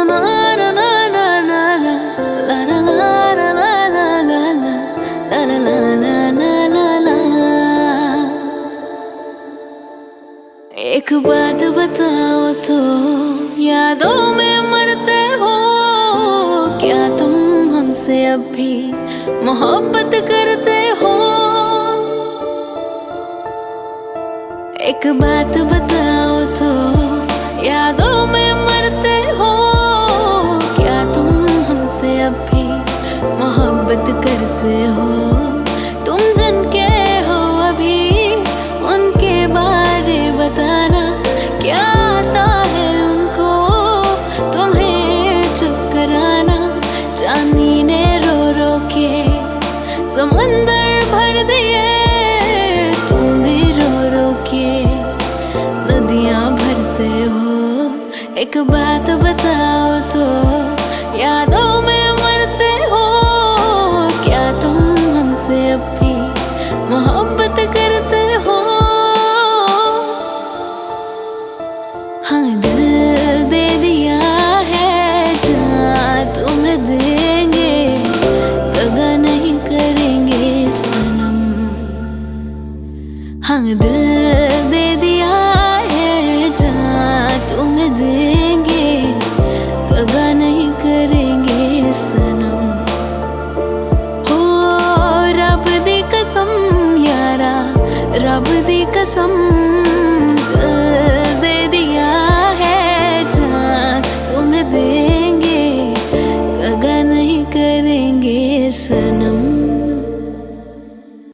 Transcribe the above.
एक बात बताओ तो, यादों में मरते हो क्या तुम हमसे अब भी मोहब्बत करते हो? एक बात बताओ तो, यादों में मरते हो क्या तुम हमसे अब भी मोहब्बत करते हो? तुम जिनके हो अभी उनके बारे बताना, क्या आता है उनको तुम्हें चुप कराना? चांदनी ने रो रो के समंदर भर दिए, तुम भी रो रो के नदियां भरते हो। एक बात बताओ तो, यादों में मरते हो क्या तुम हमसे अब भी मोहब्बत करते हो? हाँ, दिल दे दिया है जहाँ तुम्हें देंगे, दगा नहीं करेंगे सनम। हाँ, दिल दे दिया है जहाँ तुम्हें देंगे, दगा नहीं करेंगे सनम। हो रब दी कसम यारा, रब दी कसम,